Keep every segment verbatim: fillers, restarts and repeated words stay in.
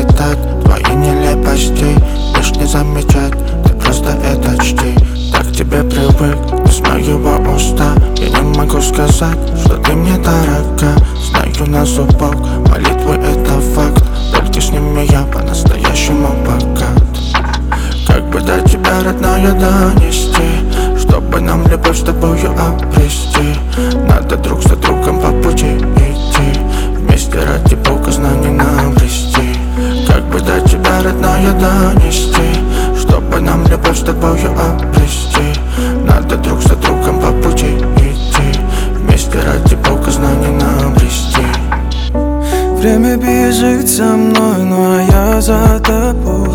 считать твои нелепости, лишь не замечать, ты просто это чти. Так к тебе привык, без моего уста я не могу сказать, что ты мне дорога. Знаю на зубок, молитвы это факт, только с ними я по-настоящему богат. Как бы до тебя, родная, донести, чтобы нам любовь с тобою обрести. Надо друг за другом по пути идти, вместе ради Бога знаний нам обрести. Как бы до тебя, родная, донести, чтобы нам любовь с тобою обрести. Надо друг за другом по пути идти, вместе ради Бога знаний нам обрести. Время бежит со мной, но я за тобой.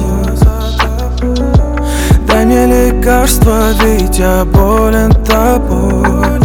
Дай мне лекарство, ведь я болен тобой.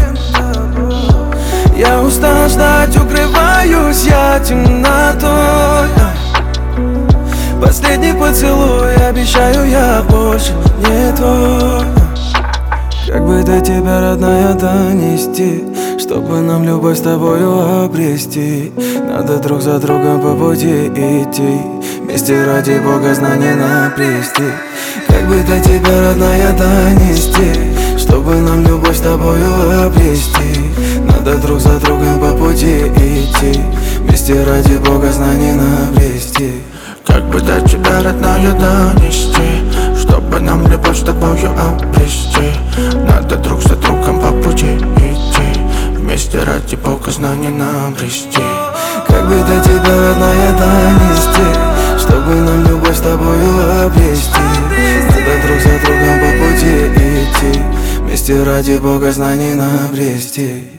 Я устал ждать, укрываюсь я темнотой. Последний поцелуй, обещаю, я больше не твой. Как бы до тебя, родная, донести, чтобы нам любовь с тобою обрести. Надо друг за другом по пути идти, вместе ради Бога знаний наплести. Как бы до тебя, родная, донести, чтобы нам любовь с тобою обрести. Надо друг за другом по пути идти, вместе ради Бога знаний наплести. Как бы до тебя, родная, донести, чтобы нам любовь с тобою обрести. Надо друг за другом по пути идти, вместе ради Бога знаний нам обрести. Как бы до тебя, родная, донести, чтобы нам любовь с тобою обрести. Надо друг за другом по пути идти, вместе ради Бога знаний нам обрести.